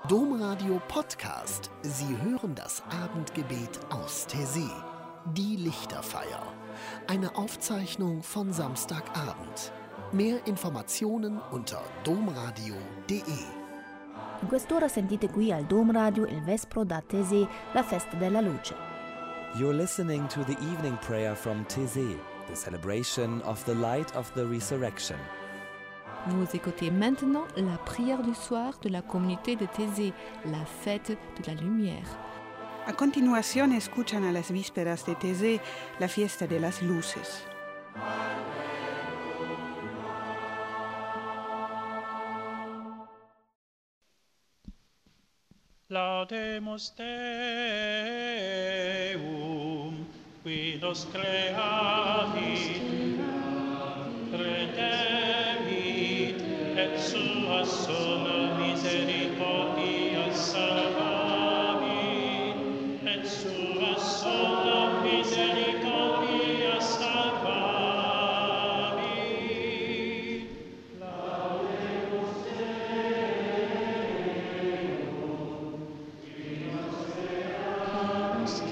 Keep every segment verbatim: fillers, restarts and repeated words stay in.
Domradio Podcast. Sie hören das Abendgebet aus Taizé. Die Lichterfeier. Eine Aufzeichnung von Samstagabend. Mehr Informationen unter domradio punto de. In quest'ora sentite qui al Dom Radio il Vespro da Taizé, la festa della luce. You're listening to the evening prayer from Taizé, the celebration of the light of the resurrection. Vous écoutez maintenant la prière du soir de la communauté de Taizé, la fête de la lumière. A continuación escuchan a las vísperas de Taizé, la fiesta de las luces. Laudemus Deum, qui nos creavit, redemit, et sua sola misericordia salvavit, et sua sola misericordia salvavit. Laudemus Deum, qui nos creavit,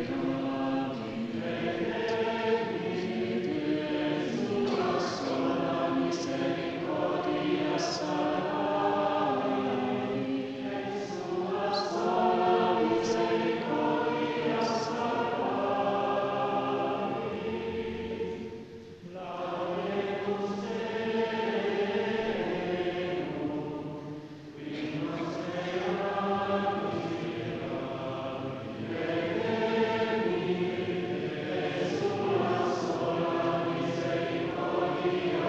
redemit, et sua sola misericordia salvavit, et sua sola misericordia salvavit. Laudemus Deum, qui nos creavit, redemit, et sua sola misericordia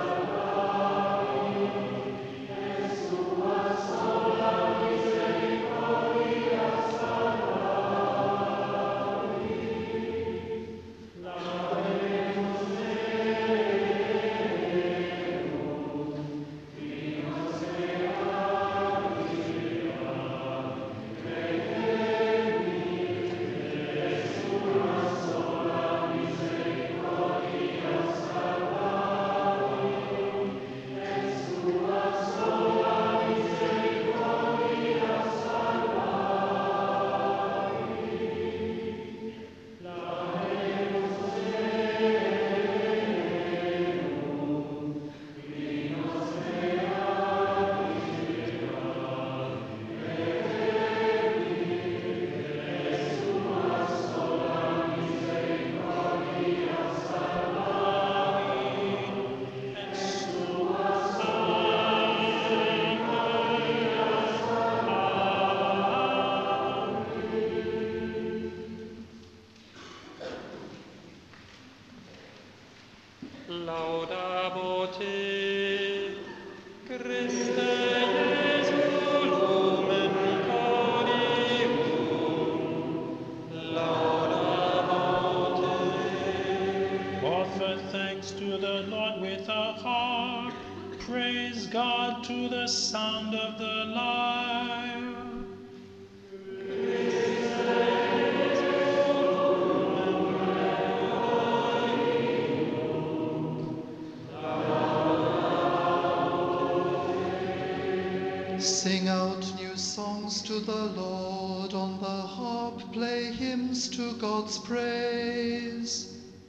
salvavit, et sua sola misericordia salvavit. Laudemus Deum, qui nos creavit, redemit, et sua sola misericordia salvavit, et sua sola misericordia salvavit. Laudemus Deum, qui nos creavit, redemit, et sua sola misericordia salvavit, et sua Laudabo te, Christe Jesu, lumen conium. Laudabo te. Offer thanks to the Lord with our heart. Praise God to the sound of the lyre. Sing out new songs to the Lord, on the harp play hymns to God's praise.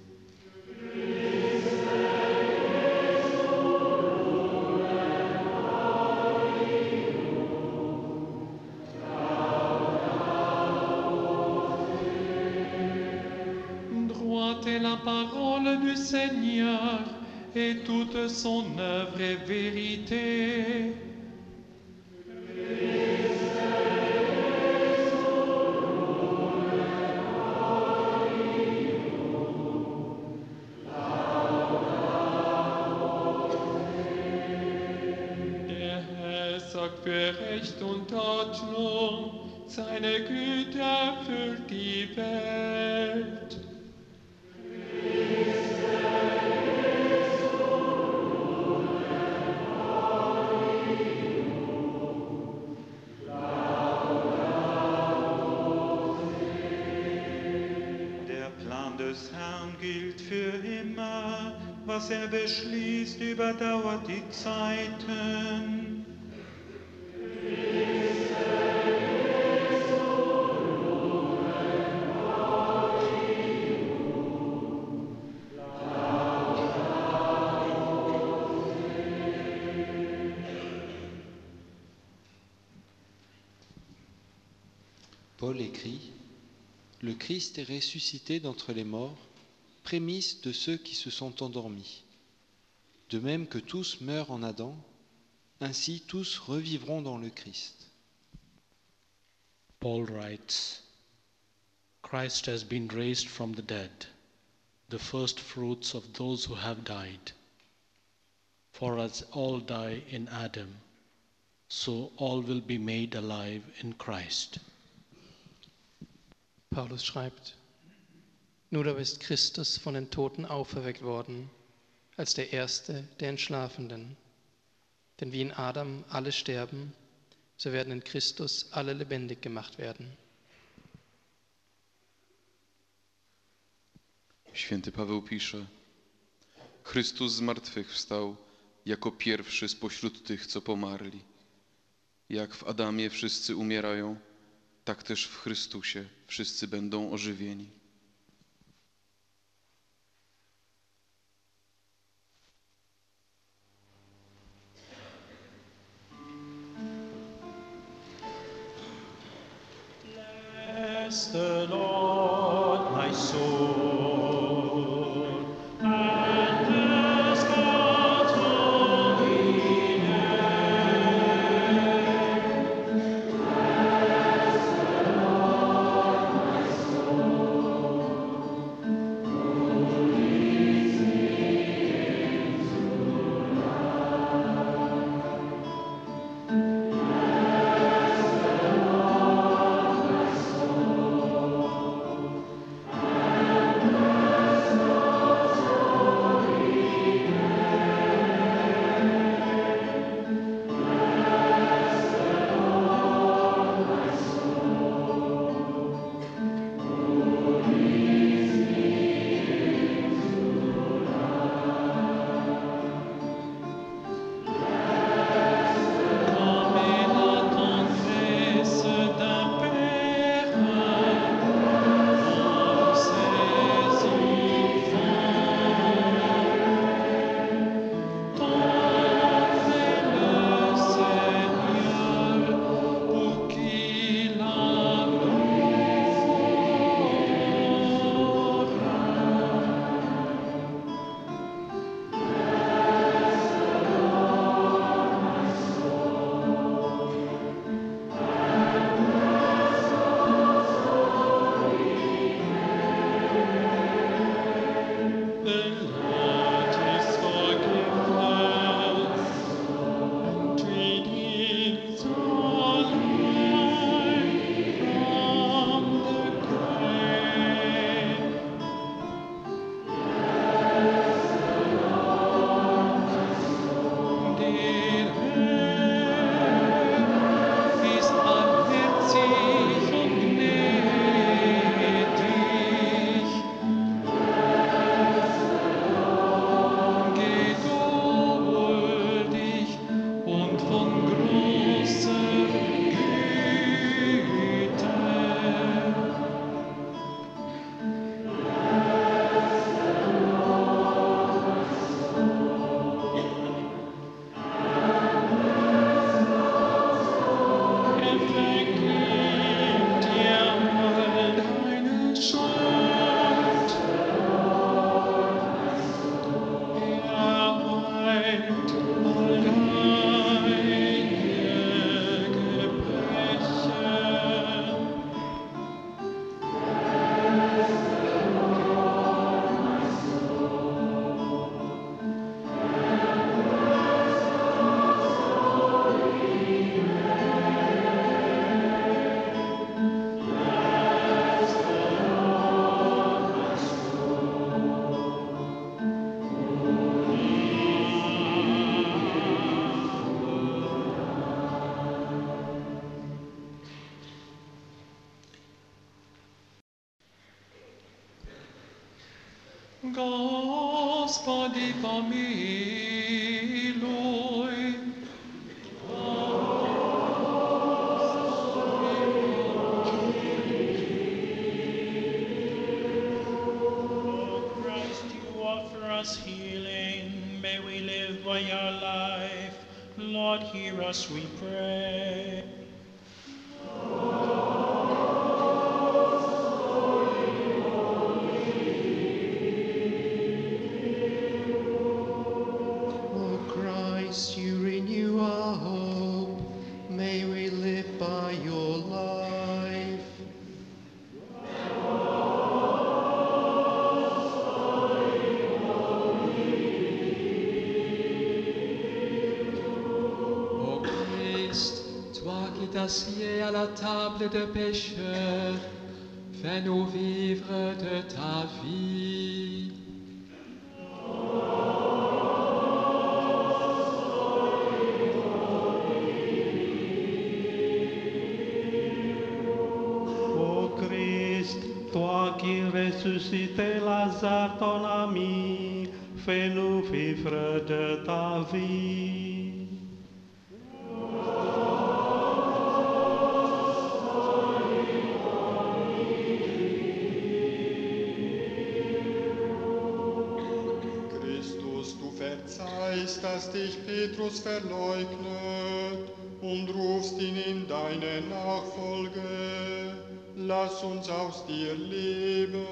Droite est la parole du Seigneur, et toute son œuvre est vérité. Der Herr sagt für Recht und Ordnung, seine Güte erfüllt die Welt. Der Plan des Herrn gilt für immer, was er beschließt, überdauert die Zeiten. Christe Paul écrit « Le Christ est ressuscité d'entre les morts, prémisse de ceux qui se sont endormis. De même que tous meurent en Adam, ainsi tous revivront dans le Christ. » Paul writes, Christ has been raised from the dead, the first fruits of those who have died. For as all die in Adam, so all will be made alive in Christ. Paulus schreibt, Nun aber ist Christus von den Toten auferweckt worden, als der Erste der Entschlafenen. Denn wie in Adam alle sterben, so werden in Christus alle lebendig gemacht werden. Święty Paweł pisze, Chrystus z martwych wstał jako pierwszy spośród tych, co pomarli. Jak w Adamie wszyscy umierają, tak też w Chrystusie wszyscy będą ożywieni. Bless the Lord, my soul, and bless God's holy name. Bless the Lord, my soul, who leads me into Господи, помилуй. O Christ, you offer us healing. May we live by your life. Lord, hear us, we pray. Amen. t'assieds à la table de pécheurs, fais-nous vivre de ta vie. Ô Christ, toi qui ressuscitais Lazare ton ami, fais-nous vivre de ta vie. Dass dich Petrus verleugnet und rufst ihn in deine Nachfolge. Lass uns aus dir leben.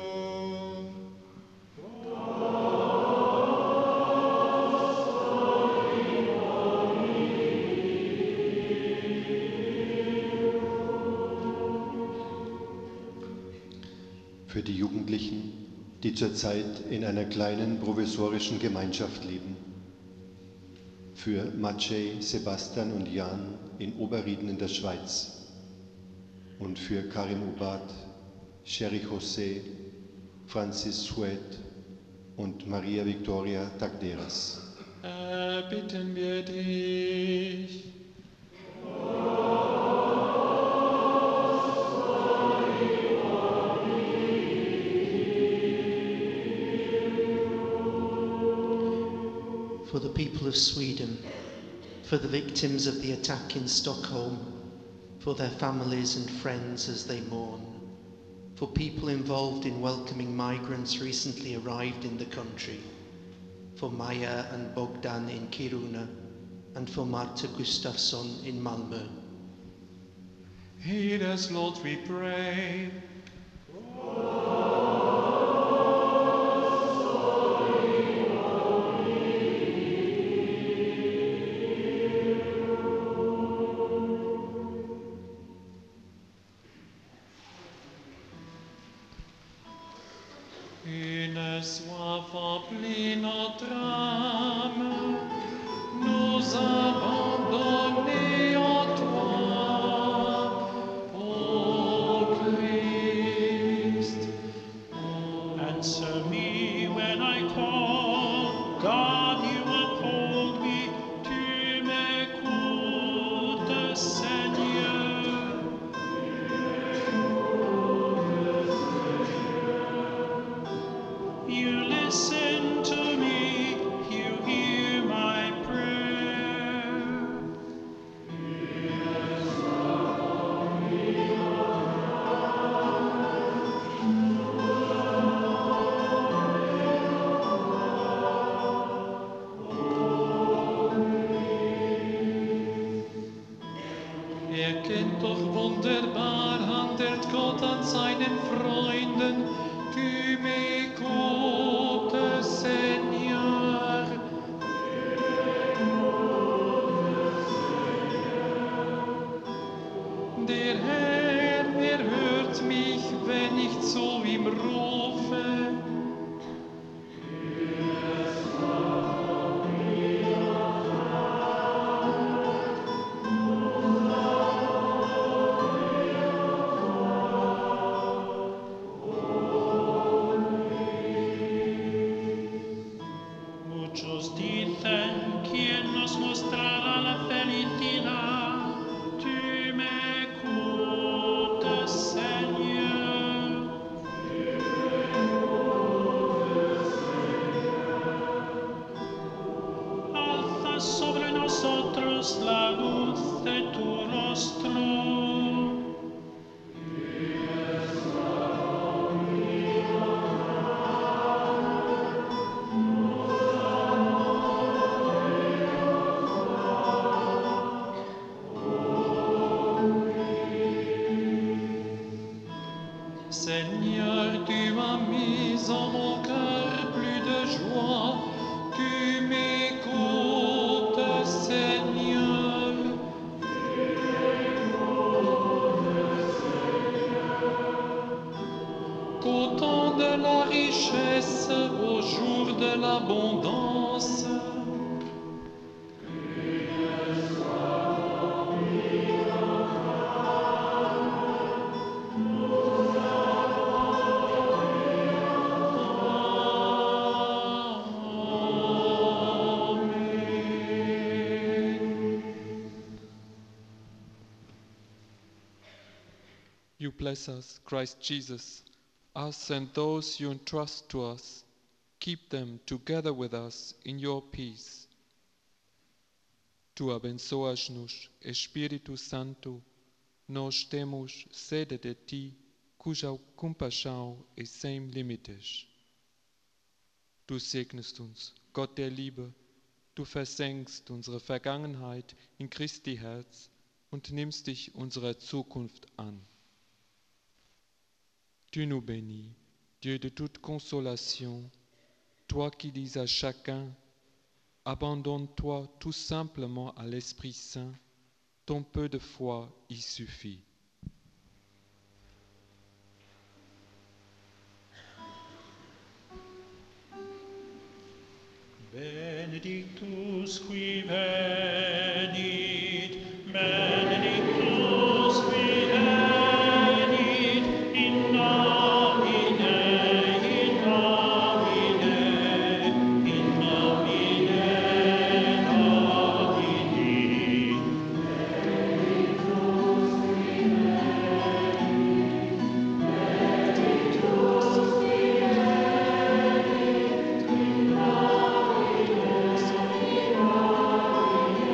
Für die Jugendlichen, die zurzeit in einer kleinen provisorischen Gemeinschaft leben. Für Maciej, Sebastian und Jan in Oberrieden in der Schweiz und für Karim Ubad, Sherry José, Francis Suet und Maria Victoria Tagderas. Äh, bitten wir dich. For the people of Sweden, for the victims of the attack in Stockholm, for their families and friends as they mourn, for people involved in welcoming migrants recently arrived in the country, for Maya and Bogdan in Kiruna, and for Marta Gustafsson in Malmö. Hear us, Lord, we pray. Une soif emplit notre âme, nous abandonnés en toi, ô Christ. Answer me when I call, God, you uphold me, tu m'écoutes, Seigneur. You listen to me, you hear my prayer. Erkennt doch wunderbar, handelt Gott an seinen Freunden, tu m'écoutes, Seigneur. Der Herr erhört mich, wenn ich zu ihm rufe. Muchos dicen quién nos mostrará la felicidad. Tu m'écoutes, Seigneur. Alza sobre nosotros la luz de tu rostro. Seigneur, tu as mis en mon cœur plus de joie, tu m'écoutes, Seigneur. Qu'au temps de la richesse, au jour de l'abondance, You bless us, Christ Jesus, us and those you entrust to us. Keep them together with us in your peace. Tu abençoas-nos, Espírito Santo, nós temos sede de ti, cuja compaixão é sem limites. Du segnest uns, Gott der Liebe, du versenkst unsere Vergangenheit in Christi Herz und nimmst dich unserer Zukunft an. Tu nous bénis, Dieu de toute consolation, toi qui dis à chacun, abandonne-toi tout simplement à l'Esprit Saint, ton peu de foi y suffit. Benedictus qui venit, benedictus qui venit, in nomine, in nomine, in nomine Domini. Benedictus qui venit, benedictus qui venit, in nomine, in nomine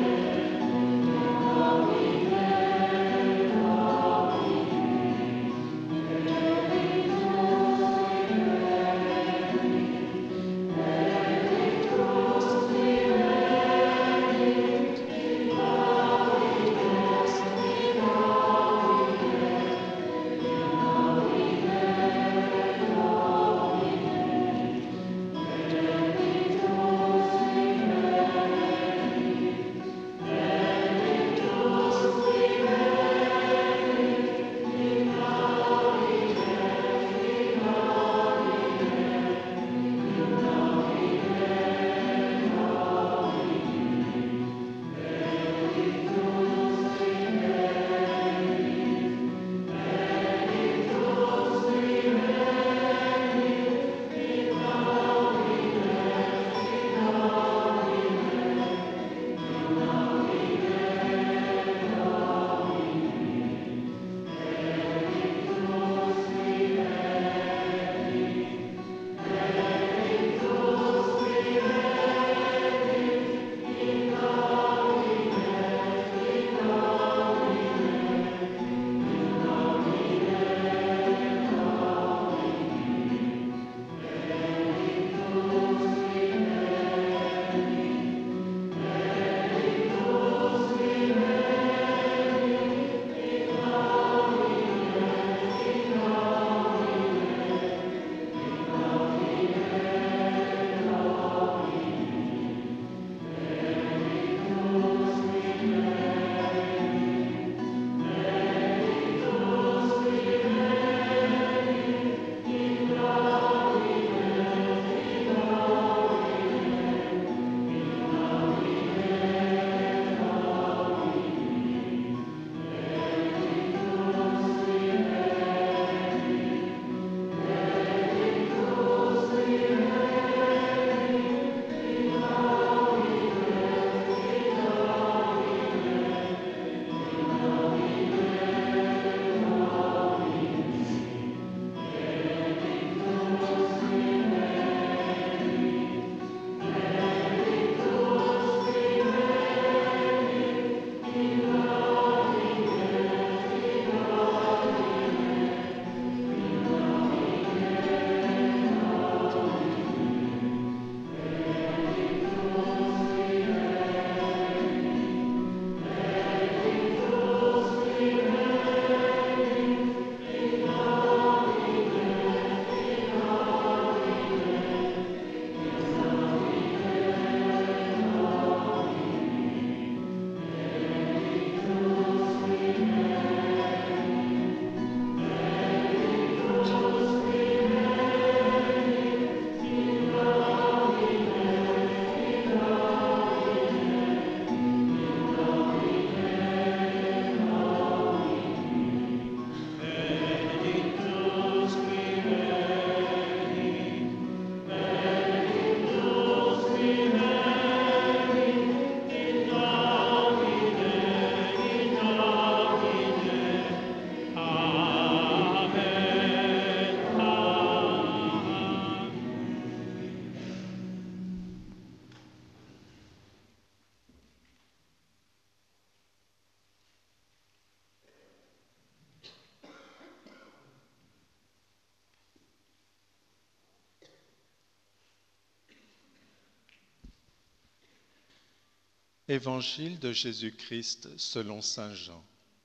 Évangile de Jésus-Christ selon saint Jean.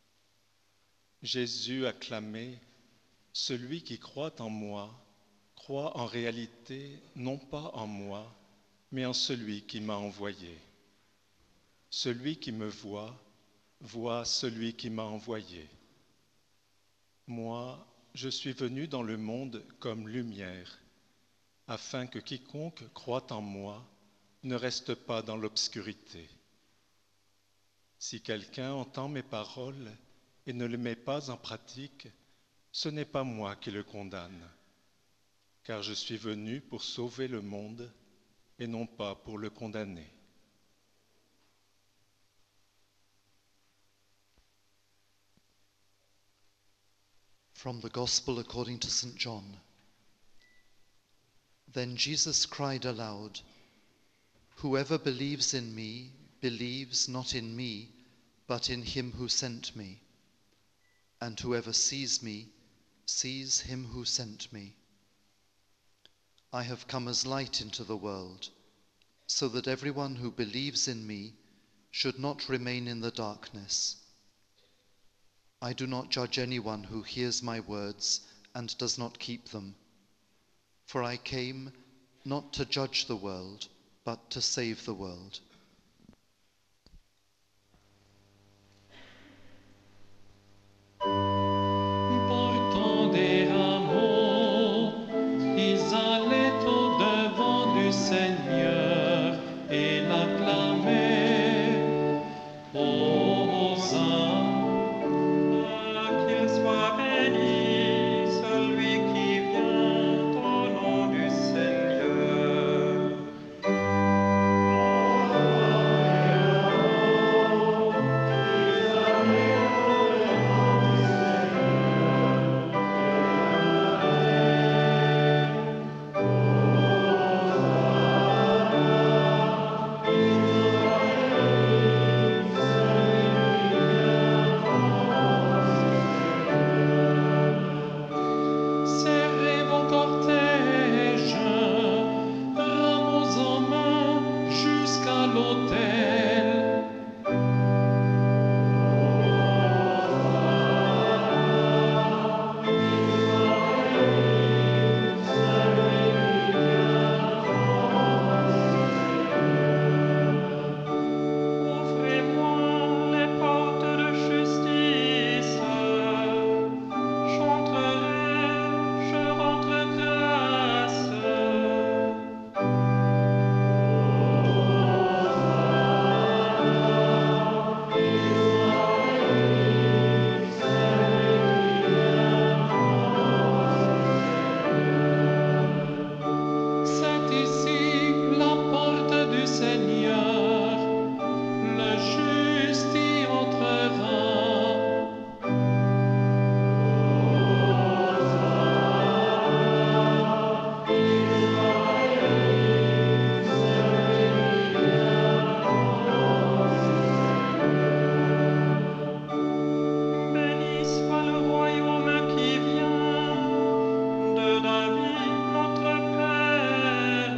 Jésus acclamait « Celui qui croit en moi, croit en réalité non pas en moi, mais en celui qui m'a envoyé. Celui qui me voit, voit celui qui m'a envoyé. Moi, je suis venu dans le monde comme lumière, afin que quiconque croit en moi ne reste pas dans l'obscurité. Si quelqu'un entend mes paroles et ne les met pas en pratique, ce n'est pas moi qui le condamne, car je suis venu pour sauver le monde et non pas pour le condamner. From the Gospel according to Saint John. Then Jesus cried aloud, "Whoever believes in me believes not in me, but in him who sent me. And whoever sees me sees him who sent me. I have come as light into the world, so that everyone who believes in me should not remain in the darkness. I do not judge anyone who hears my words and does not keep them. For I came not to judge the world, but to save the world." Portant des rameaux, ils allaient au-devant du Seigneur et l'acclamaient. Hosanna, qu'il soit béni, celui qui vient au nom du Seigneur. Serrez vos cortèges, rameaux en main jusqu'à l'autel. Ouvrez-moi les portes de justice. J'entrerai, je rentre grâce. C'est ici la porte du Seigneur, le juste y entrera. Béni soit le royaume qui vient de David notre Père.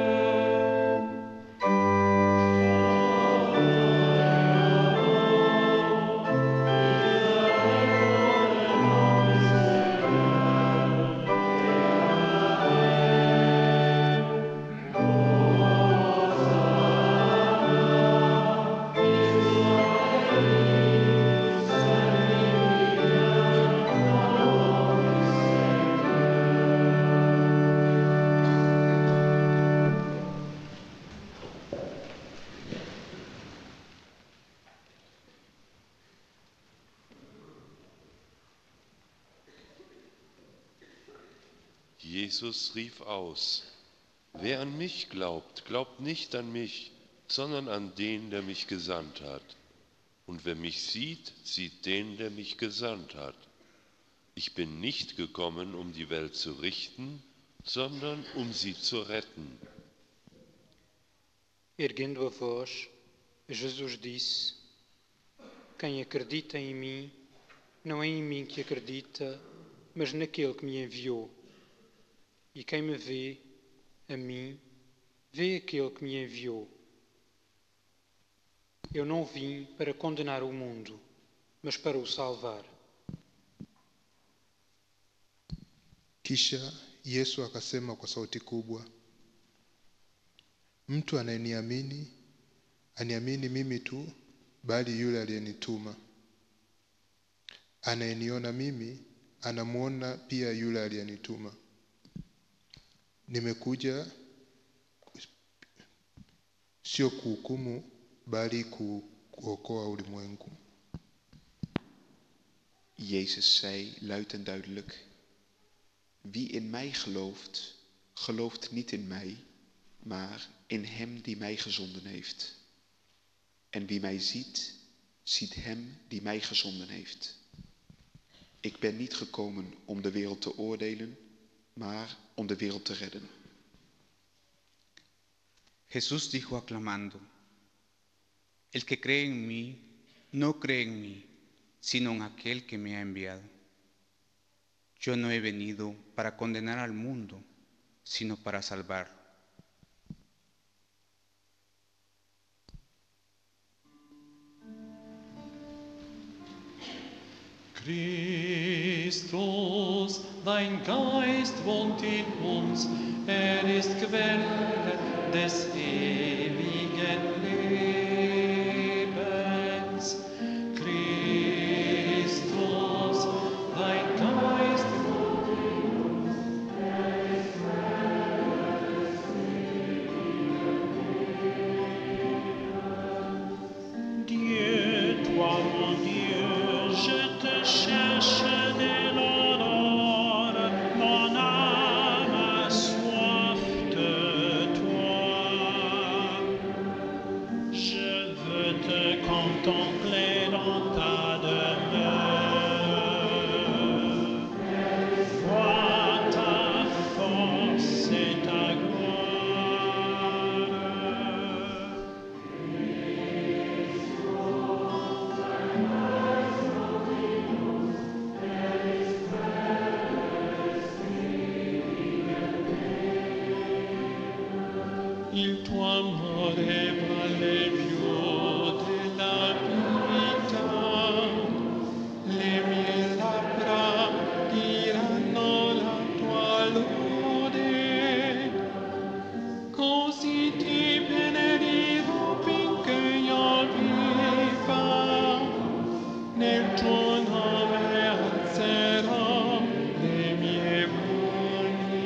Jesus rief aus, wer an mich glaubt, glaubt nicht an mich, sondern an den, der mich gesandt hat. Und wer mich sieht, sieht den, der mich gesandt hat. Ich bin nicht gekommen, um die Welt zu richten, sondern um sie zu retten. Erguendo a voz, Jesus disse: Quem acredita em mim, não é em mim que acredita, mas naquele que me enviou. E quem me vê, a mim, vê aquele que me enviou. Eu não vim para condenar o mundo, mas para o salvar. Kisha Yesu akasema kwa sauti kubwa, mtu anayeniamini aniamini mimi tu, bali yule aliyenituma. Anayeniona mimi anamuona pia yule aliyenituma. Nimekuja sio kuhukumu, bali kuokoa ulimwengu. Jezus zei luid en duidelijk, wie in mij gelooft, gelooft niet in mij, maar in hem die mij gezonden heeft. En wie mij ziet, ziet hem die mij gezonden heeft. Ik ben niet gekomen om de wereld te oordelen, maar om de wereld te redden. Jesús dijo aclamando, el que cree en mí, no cree en mí, sino en aquel que me ha enviado. Yo no he venido para condenar al mundo, sino para salvar. Christus, dein Geist wohnt in uns, er ist Quelle des ewigen Lebens. Christus, dein Geist wohnt in uns, er ist Quelle des ewigen Lebens. Dieu, toi mon Dieu, je te cherche dès l'aurore, mon âme a soif de toi. Je veux te contempler dans ta demeure. Vois ta force et ta gloire. Il tuo amore vale più della vita, le mie labbra diranno la tua lode, così ti benedirò finché io viva, nel tuo nome alzerò le mie mani.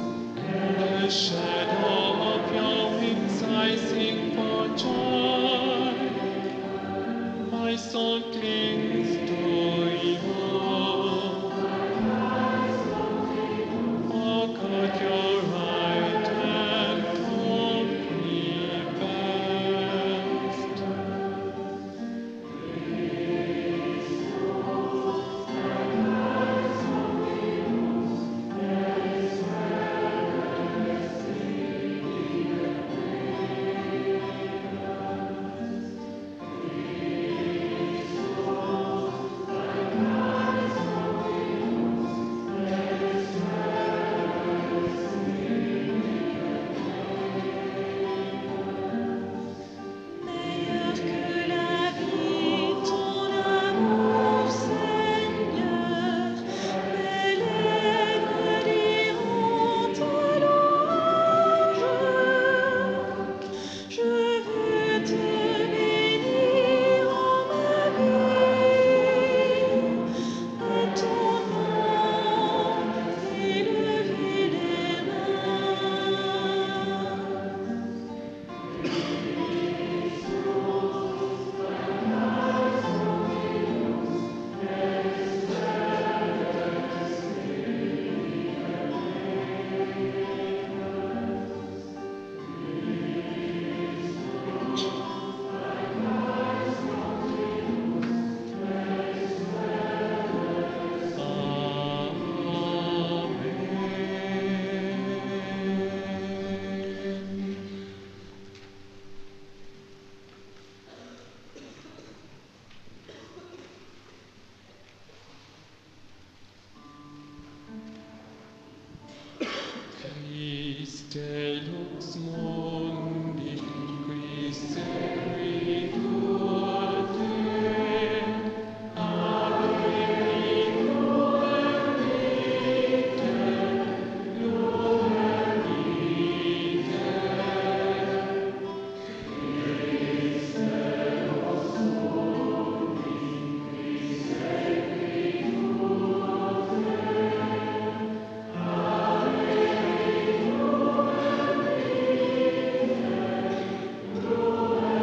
The shadow of your wings I sing for joy. und klingst durch hoch. Oh God, your right hand from me best. Meilleur que la vie, ton amour, Seigneur, mes lèvres diront ta louange. Je veux te bénir en ma vie, à ton nom élever les mains. Christe lux mundi, Christe creatur te, Ave gloria vitae, gloria vitae. Christe lux mundi, Christe creatur te, Ave gloria vitae, gloria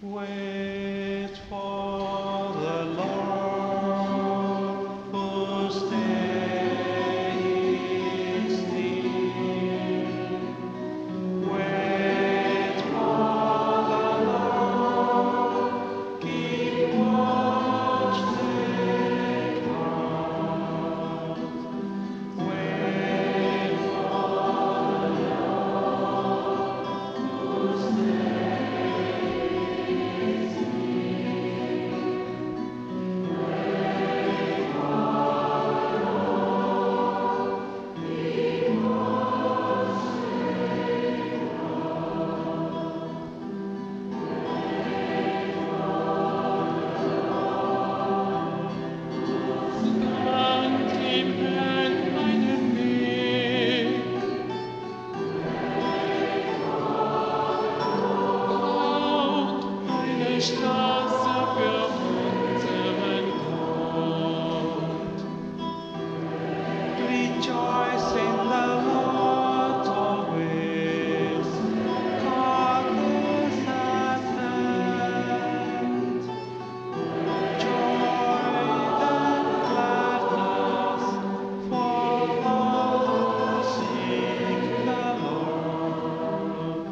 Wait for the Lord, whose day is near. Wait for the Lord, keep watch, take heart. Wait for the Lord, whose Rejoice in the Lord always. God is at hand. Joy and gladness for all who seek the Lord.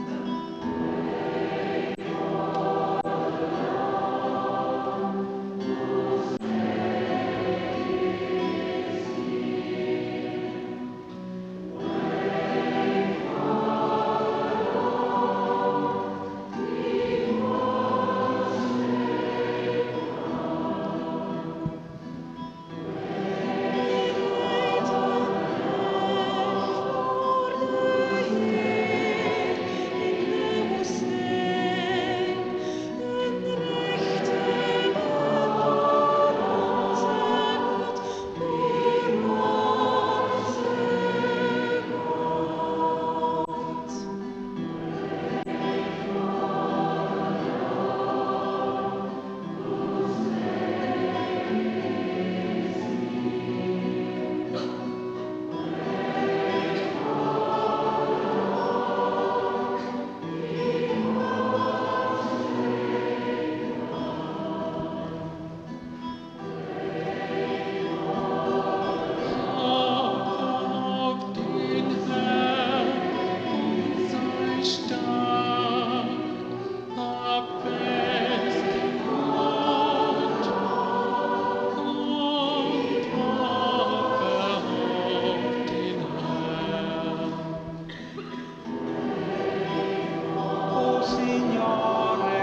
Oh Signore,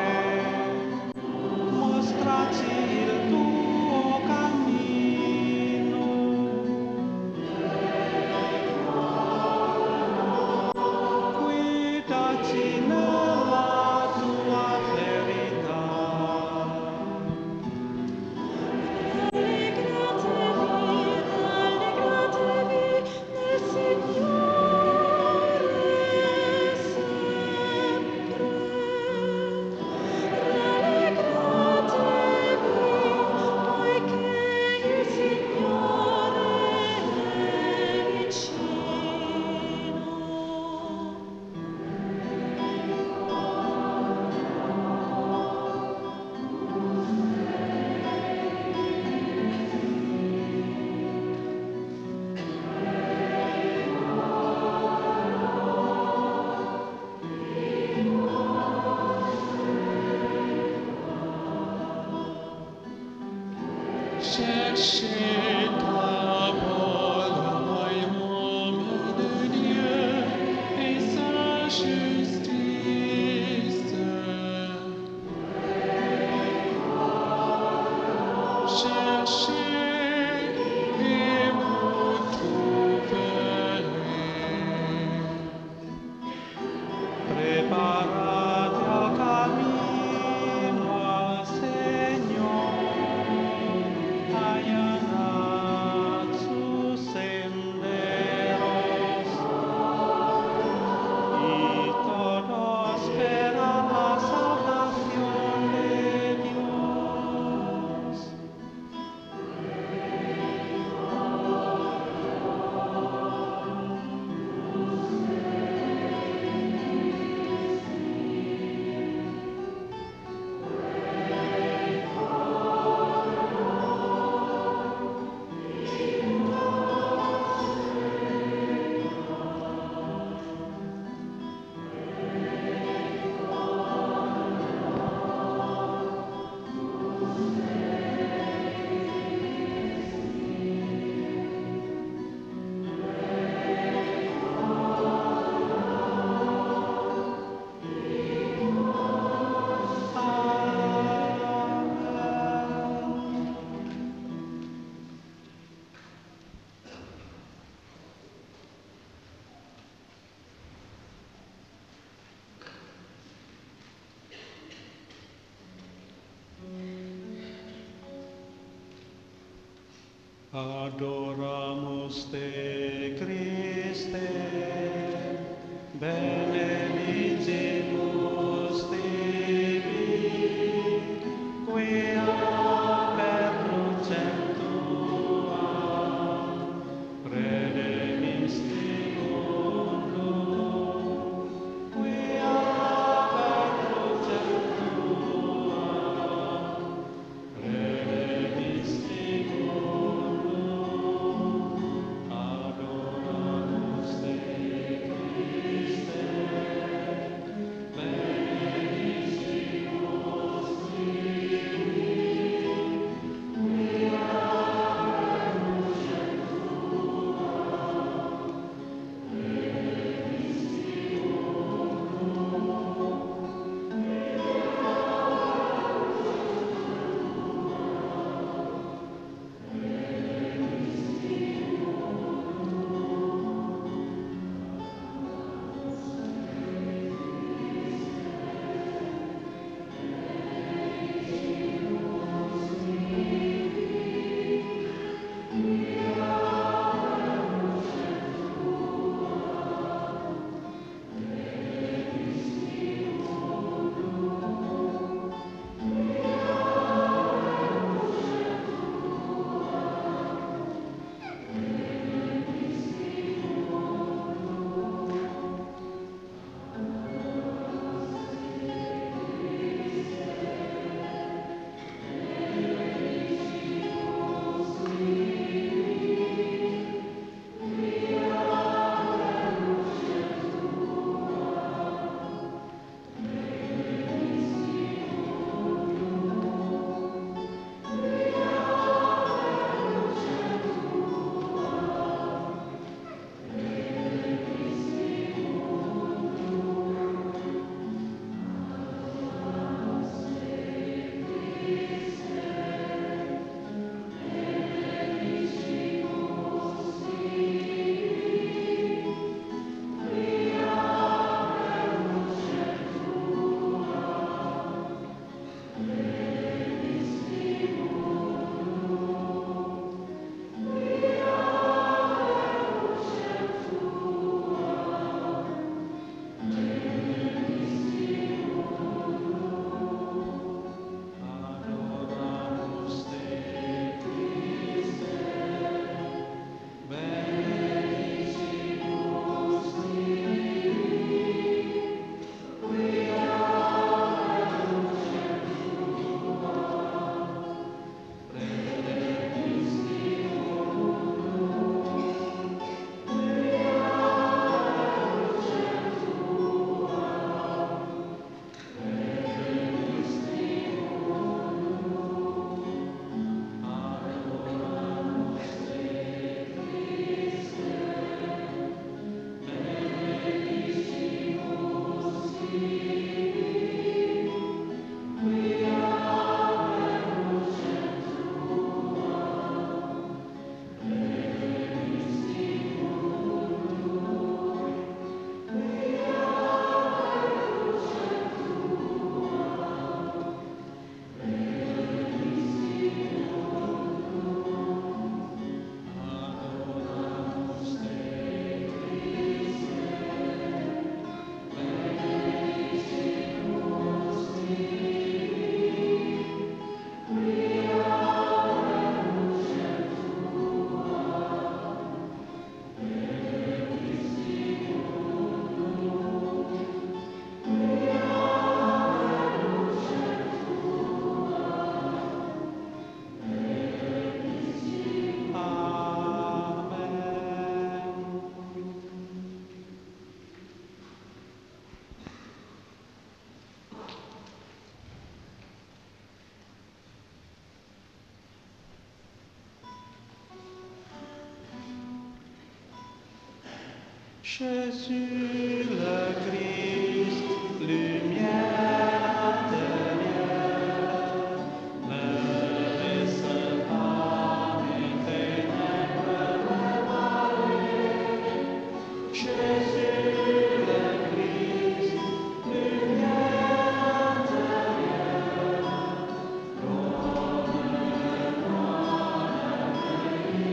mostraci il tuo cammino. Guidaci nella tua verità. Allegratevi nel Signore sempre. Rallegratevi poiché il Signore è vicino. Cherchez d'abord le royaume de Dieu et sa justice. Cherchez et vous trouverez. Preparate al cammino al Señor. Ayana. Adoramus te, Christe, benedicimus tibi, quia per lucem tua redemisti mundum, quia per lucem tua redemisti mundum. Adoramus te, Christe, benedicimus tibi, quia per lucem tua redemisti Jésus le Christ, lumière intérieure, ne laisse pas mes ténèbres m'avaler. Jésus le Christ, lumière intérieure, comme le noir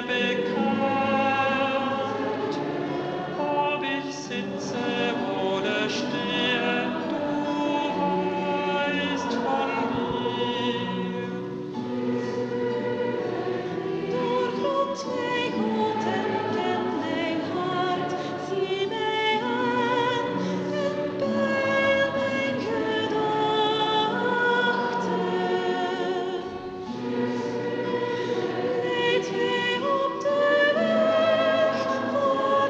bekannt, ob ich sitze oder stehe, du weißt von mir. Durch unsere guten Kennen hart, sieh mich an, entbehr mein Gedachte. Leid mir ob der Weg von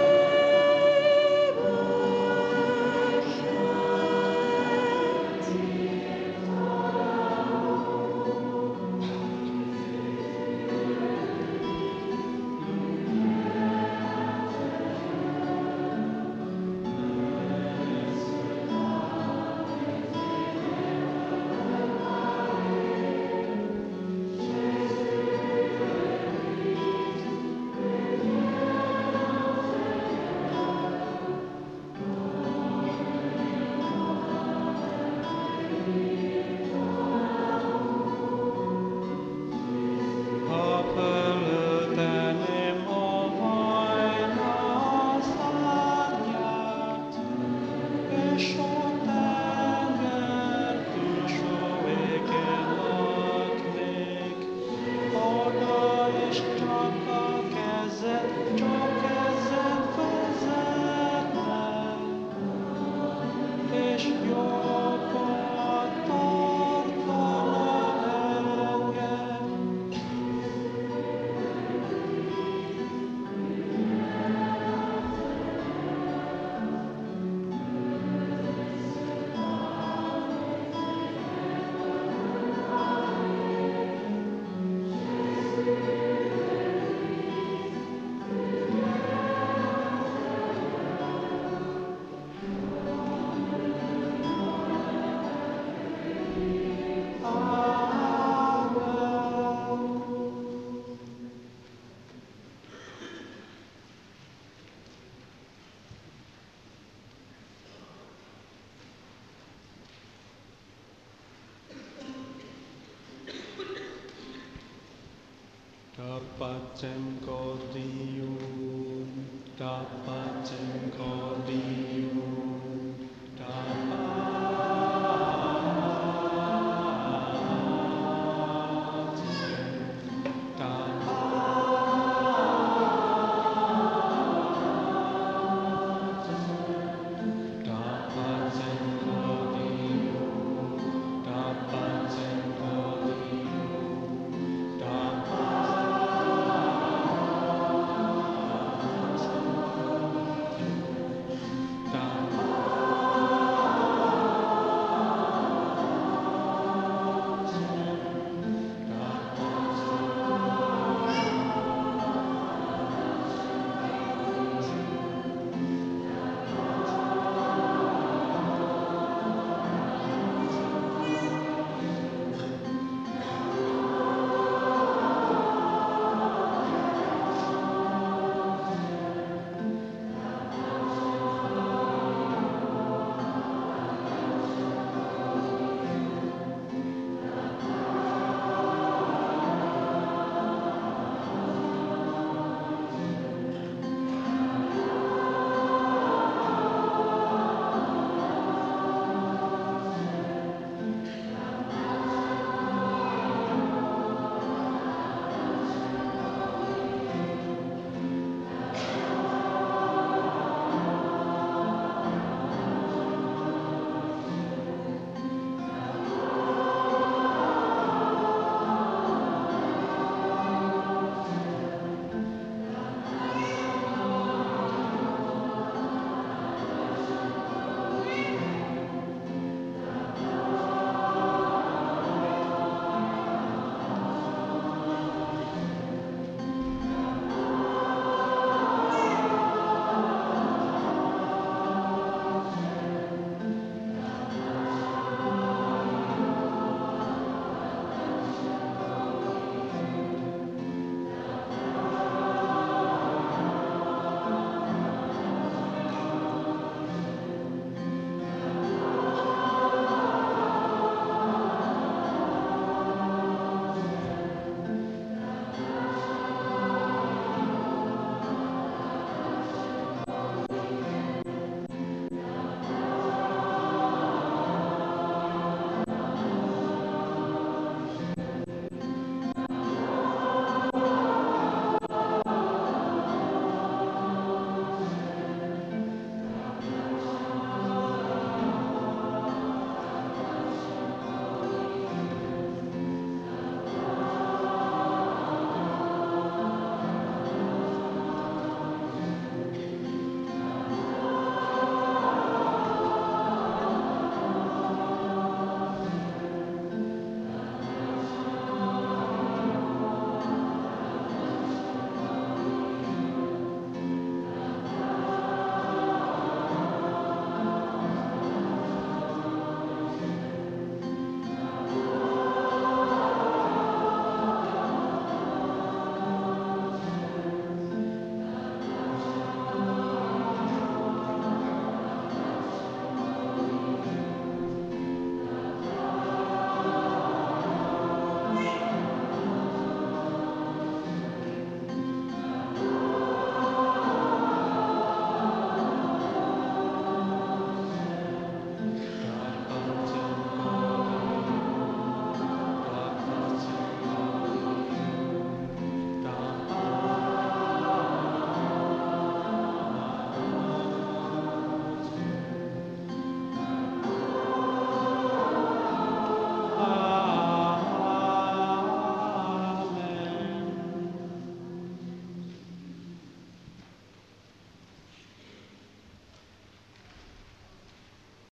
Da pacem cordium, da pacem cordium, da